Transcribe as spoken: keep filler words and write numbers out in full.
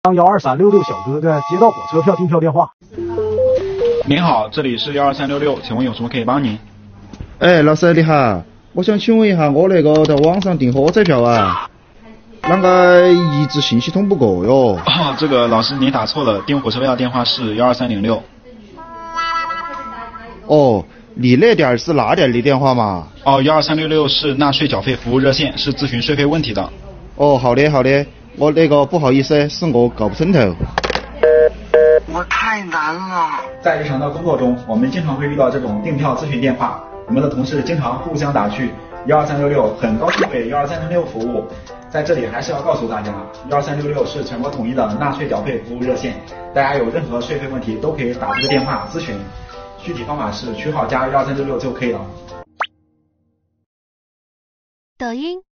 当幺二三六六小哥哥接到火车票订票电话。 您好，这里是幺二三六六，请问有什么可以帮您？ 哎，老师你好，我想请问一下，我那个在网上订火车票啊，啷个一直信息通不过哟？ 哦，这个老师您打错了，订火车票电话是幺二三零六。 哦，你那点是哪点的电话嘛？ 哦，幺二三六六是纳税缴费服务热线，是咨询税费问题的。 哦，好的好的，我那个不好意思，是我搞不成头。 我太难了。 在日常的工作中，我们经常会遇到这种订票咨询电话，我们的同事经常互相打趣幺二三六六，很高兴为幺二三零六服务。在这里还是要告诉大家，幺二三六六是全国统一的纳税缴费服务热线，大家有任何税费问题都可以打这个电话咨询，具体方法是取好加幺二三六六就可以了。 抖音。